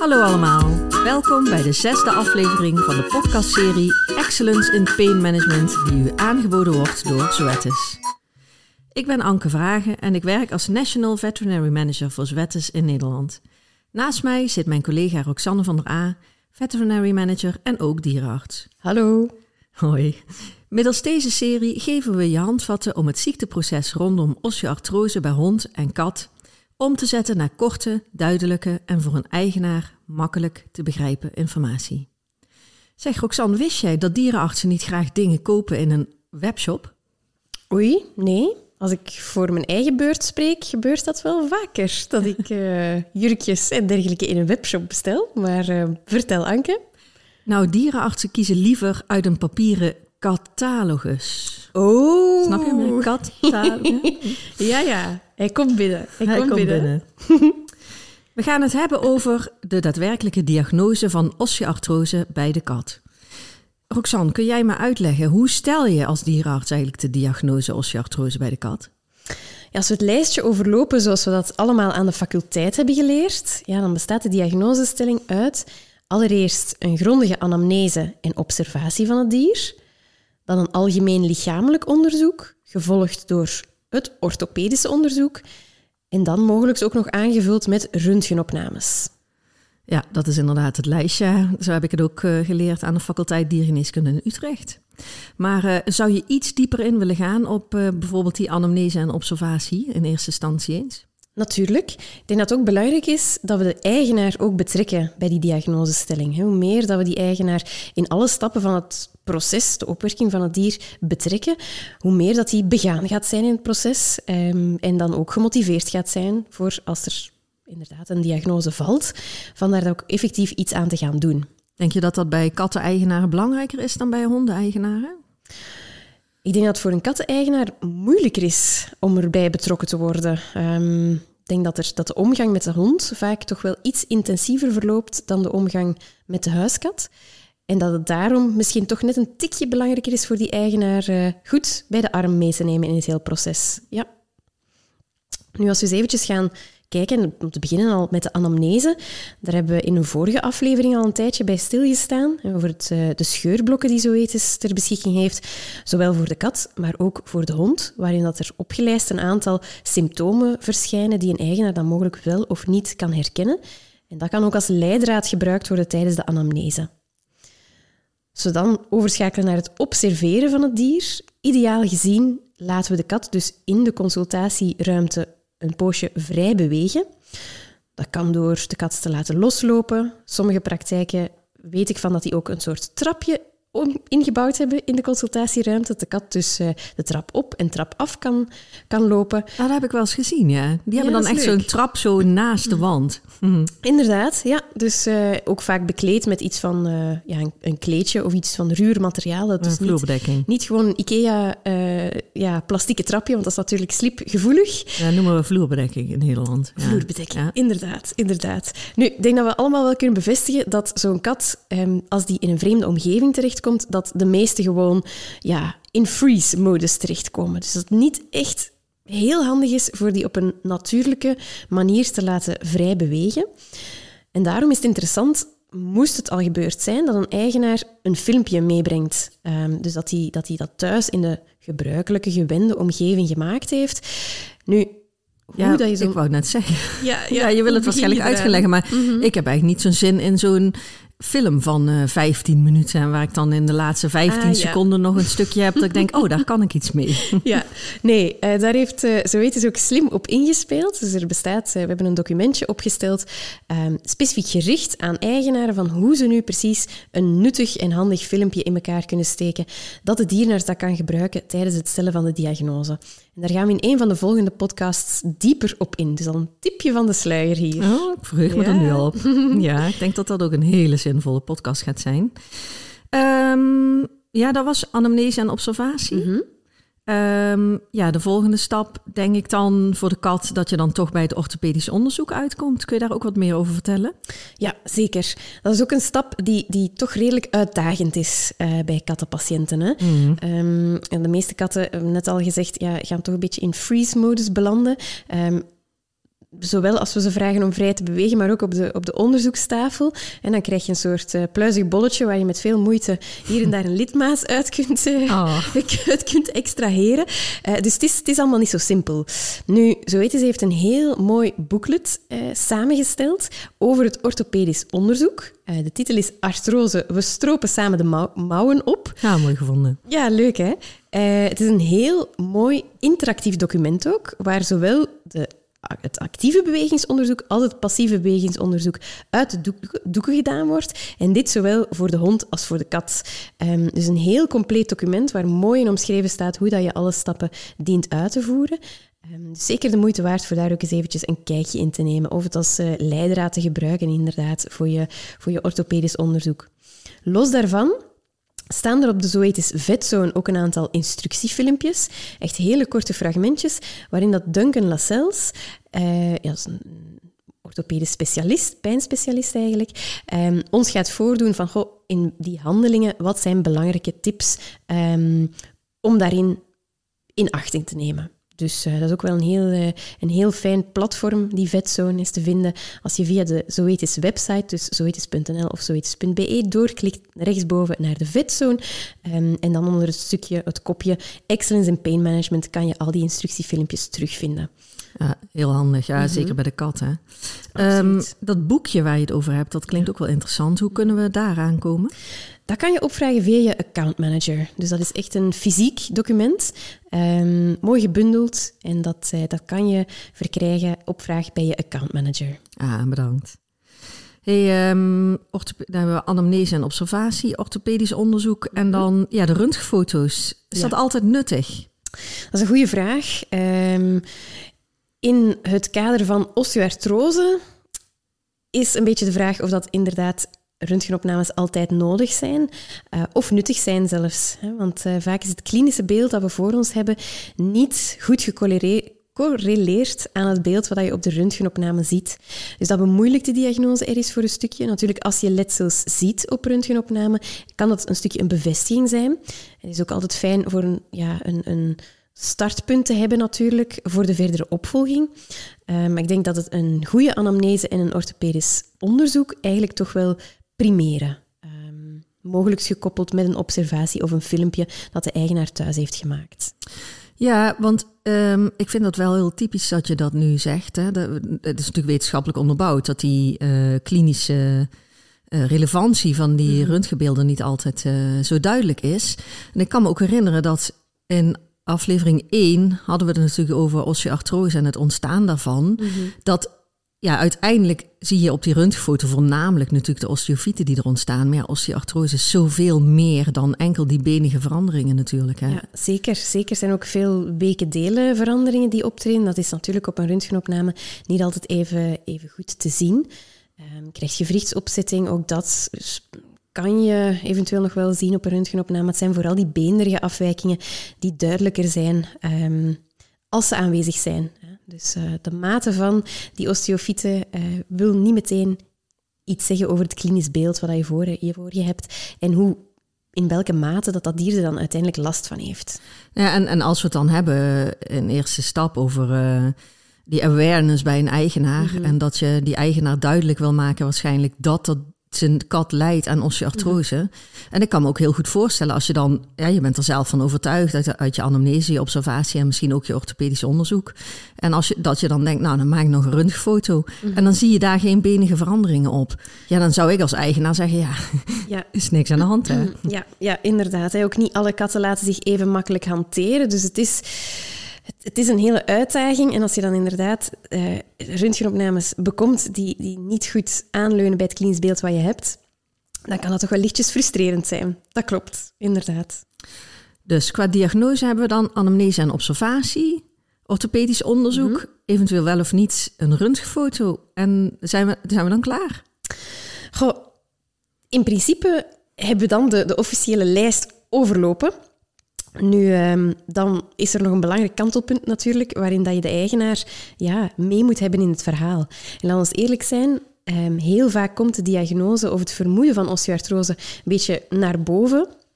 Hallo allemaal, welkom bij de 6e aflevering van de podcastserie Excellence in Pain Management die u aangeboden wordt door Zoetis. Ik ben Anke Vragen en ik werk als National Veterinary Manager voor Zoetis in Nederland. Naast mij zit mijn collega Roxanne van der A, Veterinary Manager en ook dierenarts. Hallo. Hoi. Middels deze serie geven we je handvatten om het ziekteproces rondom osteoartrose bij hond en kat om te zetten naar korte, duidelijke en voor een eigenaar makkelijk te begrijpen informatie. Zeg Roxanne, wist jij dat dierenartsen niet graag dingen kopen in een webshop? Oei, nee. Als ik voor mijn eigen beurt spreek, gebeurt dat wel vaker. Dat ik jurkjes en dergelijke in een webshop bestel. Maar vertel, Anke. Nou, dierenartsen kiezen liever uit een papieren catalogus. Oh. Snap je me? Catalogus? Ja. Hij komt binnen. Hij komt binnen. We gaan het hebben over de daadwerkelijke diagnose van osteoartrose bij de kat. Roxanne, kun jij me uitleggen, hoe stel je als dierenarts eigenlijk de diagnose osteoartrose bij de kat? Ja, als we het lijstje overlopen zoals we dat allemaal aan de faculteit hebben geleerd, dan bestaat de diagnosestelling uit allereerst een grondige anamnese en observatie van het dier, dan een algemeen lichamelijk onderzoek, gevolgd door het orthopedische onderzoek en dan mogelijk ook nog aangevuld met röntgenopnames. Ja, dat is inderdaad het lijstje. Zo heb ik het ook geleerd aan de faculteit diergeneeskunde in Utrecht. Maar zou je iets dieper in willen gaan op bijvoorbeeld die anamnese en observatie in eerste instantie eens? Natuurlijk. Ik denk dat het ook belangrijk is dat we de eigenaar ook betrekken bij die diagnosestelling. Hoe meer dat we die eigenaar in alle stappen van het proces, de opwerking van het dier, betrekken, hoe meer dat hij begaan gaat zijn in het proces en dan ook gemotiveerd gaat zijn voor als er inderdaad een diagnose valt, van daar ook effectief iets aan te gaan doen. Denk je dat dat bij katten-eigenaren belangrijker is dan bij honden-eigenaren? Ik denk dat het voor een katteneigenaar moeilijker is om erbij betrokken te worden. Ik denk dat de omgang met de hond vaak toch wel iets intensiever verloopt dan de omgang met de huiskat. En dat het daarom misschien toch net een tikje belangrijker is voor die eigenaar goed bij de arm mee te nemen in het hele proces. Ja. Nu, als we eens eventjes gaan kijken, om te beginnen al met de anamnese. Daar hebben we in een vorige aflevering al een tijdje bij stilgestaan. Over de scheurblokken die Zoetis ter beschikking heeft. Zowel voor de kat, maar ook voor de hond. Waarin dat er opgelijst een aantal symptomen verschijnen die een eigenaar dan mogelijk wel of niet kan herkennen. En dat kan ook als leidraad gebruikt worden tijdens de anamnese. Als we dan overschakelen naar het observeren van het dier. Ideaal gezien laten we de kat dus in de consultatieruimte een poosje vrij bewegen. Dat kan door de kat te laten loslopen. Sommige praktijken weet ik van dat die ook een soort trapje ingebouwd hebben in de consultatieruimte. Dat de kat dus de trap op en trap af kan lopen. Dat heb ik wel eens gezien, ja. Die hebben dan echt zo'n trap zo naast de wand. Inderdaad, ja. Dus ook vaak bekleed met iets van een kleedje of iets van ruwer materiaal. Dat is vloerbedekking. Niet gewoon een IKEA plastieke trapje, want dat is natuurlijk slipgevoelig. Ja, noemen we vloerbedekking in Nederland. Ja. Vloerbedekking, ja. Inderdaad. Nu, ik denk dat we allemaal wel kunnen bevestigen dat zo'n kat, als die in een vreemde omgeving terechtkomt, dat de meeste gewoon in freeze-modus terechtkomen. Dus dat het niet echt heel handig is voor die op een natuurlijke manier te laten vrij bewegen. En daarom is het interessant, moest het al gebeurd zijn, dat een eigenaar een filmpje meebrengt. Dus dat hij dat thuis in de gebruikelijke, gewende omgeving gemaakt heeft. Nu, ik wou het net zeggen. Ja, je wil het waarschijnlijk uit gaan leggen, maar ik heb eigenlijk niet zo'n zin in zo'n film van 15 minuten, waar ik dan in de laatste 15 seconden nog een stukje heb dat ik denk, daar kan ik iets mee. Ja, nee, daar heeft Zoetis ook slim op ingespeeld. Dus we hebben een documentje opgesteld, specifiek gericht aan eigenaren van hoe ze nu precies een nuttig en handig filmpje in elkaar kunnen steken, dat de dierenarts dat kan gebruiken tijdens het stellen van de diagnose. En daar gaan we in een van de volgende podcasts dieper op in. Dus al een tipje van de sluier hier. Oh, ik verheug me er nu al op. Ja, ik denk dat dat ook een hele zinvolle podcast gaat zijn. Dat was anamnese en observatie. De volgende stap denk ik dan voor de kat dat je dan toch bij het orthopedisch onderzoek uitkomt. Kun je daar ook wat meer over vertellen? Ja, zeker. Dat is ook een stap die toch redelijk uitdagend is bij kattenpatiënten. Hè? En de meeste katten, net al gezegd, gaan toch een beetje in freeze-modus belanden. zowel als we ze vragen om vrij te bewegen, maar ook op de onderzoekstafel. En dan krijg je een soort pluizig bolletje waar je met veel moeite hier en daar een lidmaas uit kunt extraheren. Dus het is allemaal niet zo simpel. Nu, Zoetis heeft een heel mooi booklet samengesteld over het orthopedisch onderzoek. De titel is Artrose, we stropen samen de mouwen op. Ja, mooi gevonden. Ja, leuk hè? Het is een heel mooi interactief document ook, waar zowel het actieve bewegingsonderzoek als het passieve bewegingsonderzoek uit de doeken gedaan wordt. En dit zowel voor de hond als voor de kat. Dus een heel compleet document waar mooi in omschreven staat hoe dat je alle stappen dient uit te voeren. Dus zeker de moeite waard voor daar ook eens eventjes een kijkje in te nemen. Of het als leidraad te gebruiken inderdaad voor je orthopedisch onderzoek. Los daarvan staan er op de Zoetis Vetzone ook een aantal instructiefilmpjes. Echt hele korte fragmentjes, waarin dat Duncan Lascelles, dat is een orthopedisch specialist, pijnspecialist eigenlijk, ons gaat voordoen van in die handelingen, wat zijn belangrijke tips om daarin in achting te nemen. Dus dat is ook wel een heel fijn platform, die Vetzone is te vinden. Als je via de Zoetis website, dus zoetis.nl of zoetis.be, doorklikt rechtsboven naar de Vetzone. En dan onder het kopje Excellence in Pain Management kan je al die instructiefilmpjes terugvinden. Ja, heel handig. Ja, zeker bij de kat. Hè. Dat boekje waar je het over hebt, dat klinkt ook wel interessant. Hoe kunnen we daaraan komen? Dat kan je opvragen via je account manager. Dus dat is echt een fysiek document, mooi gebundeld. En dat kan je verkrijgen op vraag bij je account manager. Ah, bedankt. Hey, dan hebben we anamnese en observatie, orthopedisch onderzoek en dan de röntgenfoto's. Is dat altijd nuttig? Dat is een goede vraag. In het kader van osteoartrose is een beetje de vraag of dat inderdaad röntgenopnames altijd nodig zijn of nuttig zijn zelfs. Want vaak is het klinische beeld dat we voor ons hebben niet goed gecorreleerd aan het beeld wat je op de röntgenopname ziet. Dus dat bemoeilijkt de diagnose er is voor een stukje. Natuurlijk, als je letsels ziet op röntgenopname, kan dat een stukje een bevestiging zijn. Het is ook altijd fijn voor een startpunt te hebben natuurlijk voor de verdere opvolging. Maar ik denk dat het een goede anamnese en een orthopedisch onderzoek eigenlijk toch wel primeren. Mogelijk gekoppeld met een observatie of een filmpje dat de eigenaar thuis heeft gemaakt. Ja, want ik vind dat wel heel typisch dat je dat nu zegt. Hè. Het is natuurlijk wetenschappelijk onderbouwd dat die klinische relevantie van die röntgenbeelden niet altijd zo duidelijk is. En ik kan me ook herinneren dat in aflevering 1 hadden we het natuurlijk over osteoartrose en het ontstaan daarvan. Dat uiteindelijk zie je op die röntgenfoto voornamelijk natuurlijk de osteofieten die er ontstaan. Maar osteoartrose is zoveel meer dan enkel die benige veranderingen natuurlijk. Hè? Ja, zeker. Zeker zijn ook veel weke delen veranderingen die optreden. Dat is natuurlijk op een röntgenopname niet altijd even goed te zien. Krijg je gewrichtsopzetting, ook dat kan je eventueel nog wel zien op een röntgenopname. Het zijn vooral die beenderige afwijkingen die duidelijker zijn als ze aanwezig zijn. Dus de mate van die osteofieten wil niet meteen iets zeggen over het klinisch beeld wat je voor je hebt en in welke mate dat dier er dan uiteindelijk last van heeft. Ja, en als we het dan hebben, een eerste stap over die awareness bij een eigenaar en dat je die eigenaar duidelijk wil maken waarschijnlijk dat zijn kat lijdt aan osteoartrose. En ik kan me ook heel goed voorstellen als je dan, je bent er zelf van overtuigd uit je anamnese, je observatie en misschien ook je orthopedisch onderzoek. En dat je dan denkt, nou dan maak ik nog een röntgenfoto en dan zie je daar geen benige veranderingen op. Ja, dan zou ik als eigenaar zeggen, is niks aan de hand. Hè? Ja, inderdaad. Ook niet alle katten laten zich even makkelijk hanteren. Dus het is een hele uitdaging. En als je dan inderdaad röntgenopnames bekomt die niet goed aanleunen bij het klinisch beeld wat je hebt, dan kan dat toch wel lichtjes frustrerend zijn. Dat klopt, inderdaad. Dus qua diagnose hebben we dan anamnese en observatie, orthopedisch onderzoek, eventueel wel of niet een röntgenfoto. En zijn we dan klaar? Goh, in principe hebben we dan de officiële lijst overlopen. Nu, dan is er nog een belangrijk kantelpunt natuurlijk, waarin dat je de eigenaar mee moet hebben in het verhaal. En laat ons eerlijk zijn, heel vaak komt de diagnose of het vermoeden van osteoartrose een beetje naar boven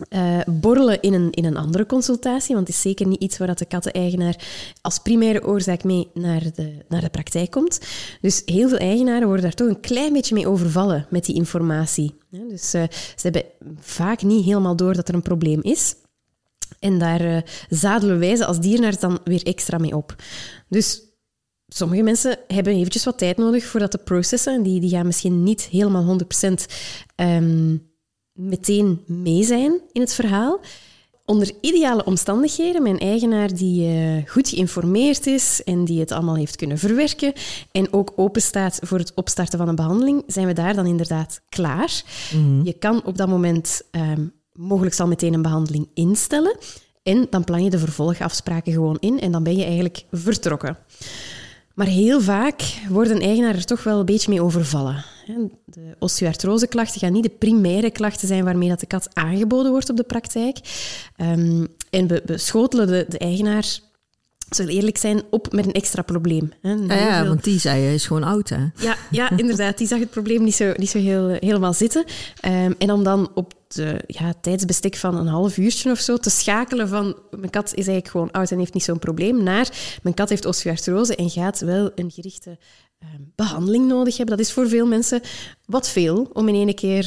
Borrelen in een andere consultatie, want het is zeker niet iets waar dat de katteneigenaar als primaire oorzaak mee naar de praktijk komt. Dus heel veel eigenaren worden daar toch een klein beetje mee overvallen met die informatie. Dus ze hebben vaak niet helemaal door dat er een probleem is. En daar zadelen wij ze als dierenarts dan weer extra mee op. Dus sommige mensen hebben eventjes wat tijd nodig voor dat te processen. Die gaan misschien niet helemaal 100% meteen mee zijn in het verhaal. Onder ideale omstandigheden, mijn eigenaar die goed geïnformeerd is en die het allemaal heeft kunnen verwerken en ook open staat voor het opstarten van een behandeling, zijn we daar dan inderdaad klaar. Mm-hmm. Je kan op dat moment mogelijk al meteen een behandeling instellen en dan plan je de vervolgafspraken gewoon in en dan ben je eigenlijk vertrokken. Maar heel vaak worden eigenaren er toch wel een beetje mee overvallen. De osteoartroseklachten gaan niet de primaire klachten zijn waarmee dat de kat aangeboden wordt op de praktijk. En we schotelen de eigenaar, zal eerlijk zijn, op met een extra probleem. Want die zei, hij is gewoon oud, hè? Ja, inderdaad. Die zag het probleem niet zo helemaal zitten. En om dan op het tijdsbestek van een half uurtje of zo te schakelen van mijn kat is eigenlijk gewoon oud en heeft niet zo'n probleem, naar mijn kat heeft osteoartrose en gaat wel een gerichte behandeling nodig hebben. Dat is voor veel mensen wat veel om in één keer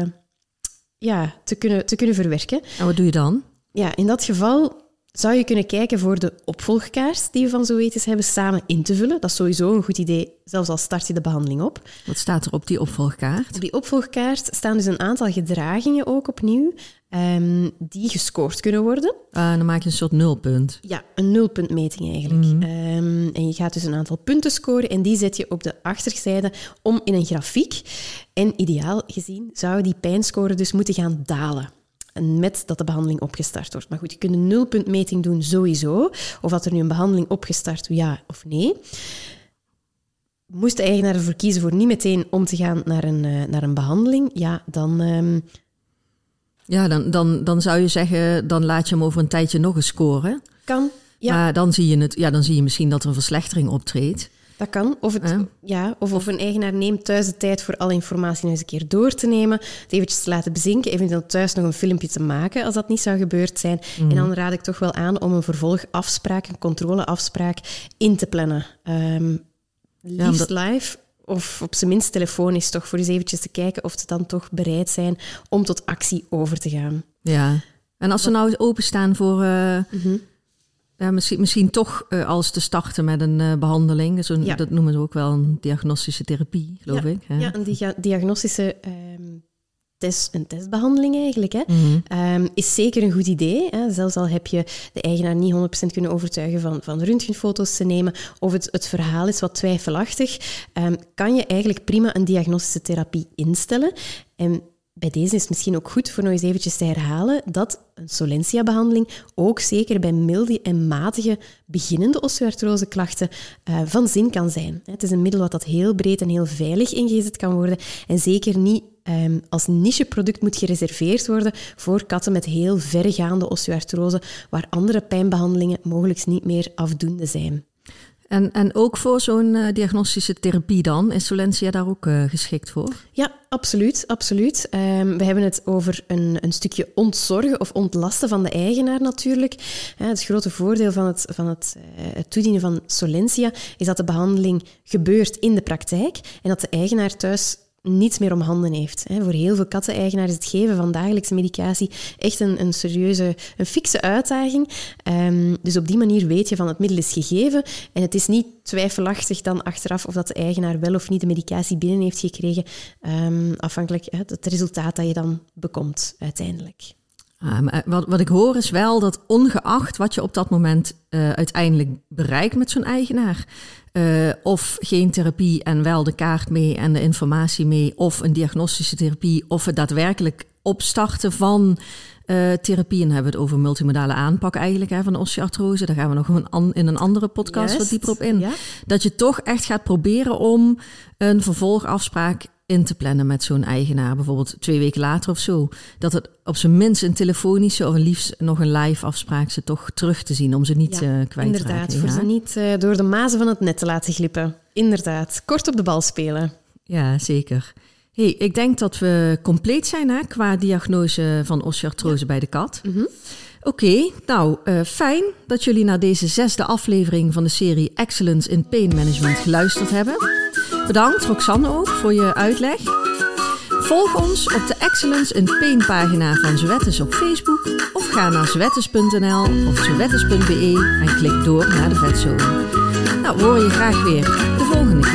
te kunnen verwerken. En wat doe je dan? Ja, in dat geval zou je kunnen kijken voor de opvolgkaart die we van Zoetis hebben samen in te vullen. Dat is sowieso een goed idee, zelfs al start je de behandeling op. Wat staat er op die opvolgkaart? Op die opvolgkaart staan dus een aantal gedragingen ook opnieuw, die gescoord kunnen worden. Dan maak je een soort nulpunt. Ja, een nulpuntmeting eigenlijk. Mm-hmm. En je gaat dus een aantal punten scoren en die zet je op de achterzijde om in een grafiek. En ideaal gezien zou die pijnscore dus moeten gaan dalen. En met dat de behandeling opgestart wordt. Maar goed, je kunt een nulpuntmeting doen sowieso. Of dat er nu een behandeling opgestart, ja of nee. Moest de eigenaar ervoor kiezen voor niet meteen om te gaan naar een behandeling, ja, dan... Dan zou je zeggen, dan laat je hem over een tijdje nog eens scoren. Kan, ja. Maar dan zie je misschien dat er een verslechtering optreedt. Dat kan. Of een eigenaar neemt thuis de tijd voor alle informatie nog eens een keer door te nemen, het eventjes te laten bezinken, eventueel thuis nog een filmpje te maken als dat niet zou gebeurd zijn. Mm. En dan raad ik toch wel aan om een vervolgafspraak, een controleafspraak in te plannen. Liefst live of op zijn minst telefonisch toch, voor eens eventjes te kijken of ze dan toch bereid zijn om tot actie over te gaan. Ja, en als ze nou openstaan voor... Ja, misschien toch als te starten met een behandeling. Dat noemen ze ook wel een diagnostische therapie, geloof ik. Hè? Ja, een diagnostische een testbehandeling eigenlijk. Hè. Mm-hmm. Is zeker een goed idee. Hè. Zelfs al heb je de eigenaar niet 100% kunnen overtuigen van röntgenfoto's te nemen of het verhaal is wat twijfelachtig, kan je eigenlijk prima een diagnostische therapie instellen. En bij deze is het misschien ook goed voor nog eens eventjes te herhalen dat een Solensia-behandeling ook zeker bij milde en matige beginnende osteoartroseklachten van zin kan zijn. Het is een middel dat heel breed en heel veilig ingezet kan worden en zeker niet als nicheproduct moet gereserveerd worden voor katten met heel verregaande osteoartrose, waar andere pijnbehandelingen mogelijk niet meer afdoende zijn. En ook voor zo'n diagnostische therapie dan? Is Solensia daar ook geschikt voor? Ja, absoluut. We hebben het over een stukje ontzorgen of ontlasten van de eigenaar natuurlijk. Het grote voordeel van het toedienen van Solensia is dat de behandeling gebeurt in de praktijk en dat de eigenaar thuis niets meer om handen heeft. Voor heel veel katteneigenaren is het geven van dagelijkse medicatie echt een serieuze, een fikse uitdaging. Dus op die manier weet je van het middel is gegeven en het is niet twijfelachtig dan achteraf of dat de eigenaar wel of niet de medicatie binnen heeft gekregen, afhankelijk het resultaat dat je dan bekomt uiteindelijk. Maar wat ik hoor is wel dat ongeacht wat je op dat moment uiteindelijk bereikt met zo'n eigenaar, of geen therapie en wel de kaart mee en de informatie mee, of een diagnostische therapie, of het daadwerkelijk opstarten van therapie, en dan hebben we het over multimodale aanpak eigenlijk van de osteoartrose, daar gaan we nog in een andere podcast wat dieper op in. Ja. Dat je toch echt gaat proberen om een vervolgafspraak in te plannen met zo'n eigenaar, bijvoorbeeld 2 weken later of zo. Dat het op zijn minst een telefonische of liefst nog een live afspraak ze toch terug te zien om ze niet kwijt te raken. Inderdaad, voor ze niet door de mazen van het net te laten glippen. Inderdaad, kort op de bal spelen. Ja, zeker. Hey, ik denk dat we compleet zijn qua diagnose van osteoartrose bij de kat. Mm-hmm. Oké, fijn dat jullie naar deze 6e aflevering van de serie Excellence in Pain Management geluisterd hebben. Bedankt Roxanne ook voor je uitleg. Volg ons op de Excellence in Pain pagina van Zoetis op Facebook of ga naar zoetis.nl of zoetis.be en klik door naar de vetzone. We horen je graag weer de volgende keer.